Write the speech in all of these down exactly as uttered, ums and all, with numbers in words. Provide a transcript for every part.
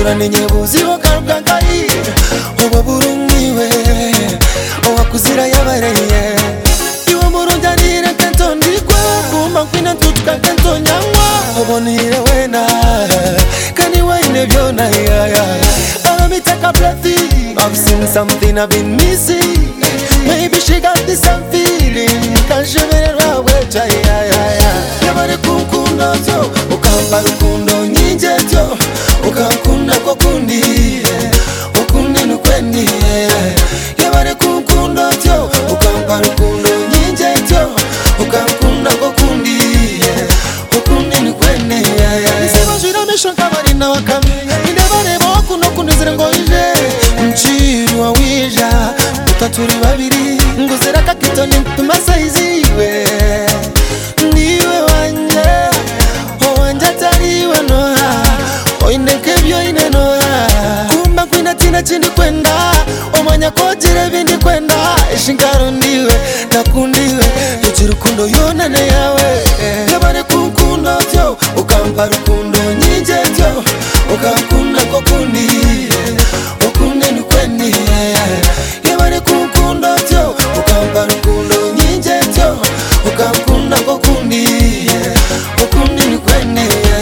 ninyebuzi wakaruka ngai oba burungiwe oba kuzira yabareye iwe murunjanire kentondi kwa kuma kwina tutuka kento nyangwa obonire wena kani waine byona ya ya let me take a breath. I've seen something I've been missing. Maybe she got this same feeling. Can't she be right with ya ya ya ya. Yabare kunkunda tyo, ukamba rukundo nyinje tyo, ukankunda ko kundi, ukundi nukwendi. Yabare kunkunda tyo, ukamba rukundo nyinje tyo, ukankunda ko kundi, ukundi nukwendi. Nisema shira misho kabari na wakami. Indabare boku no kundizira ngo ije. Mchiru wija, utaturi babiri, nguzira kakitoni tumasaiziwe. Niwe wanje, wanje tariwe noha, oineke byo ine noha. Kumba kwina tina chindi kwenda, omanya kojire bindi kwenda. Ishinkaro ndiwe, nakundiwe, yujirukundo yonane yawe. Yabare kunkundo tyo, ukampa rukundo nyinje tyo, ukankunda ko kundi, ukundi nukwendi. Yabare kunkundo tyo, ukampa rukundo nyinje tyo, ukankunda ko kundi, ukundi nukwendi.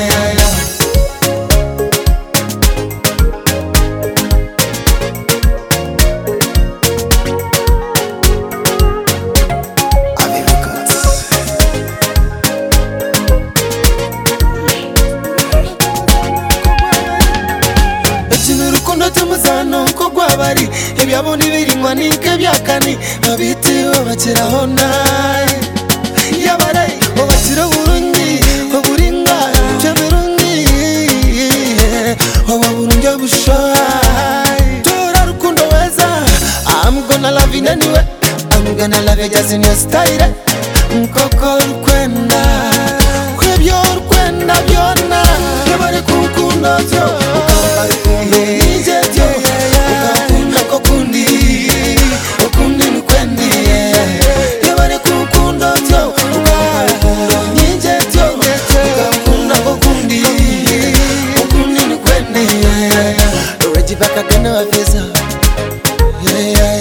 Tumuzano ko gwabari ebyabo nibiringwa nike byakani abiti babakira honai yabare babakira burungi oburinga cyeberungi obaburungi bushai tora rukundo weza. I'm gonna love you anyway, I'm gonna love you just in your style. Nkoko rukwenda kwebyo rukwenda byona yabare kunkunda tyo back again, I visa. Yeah, yeah.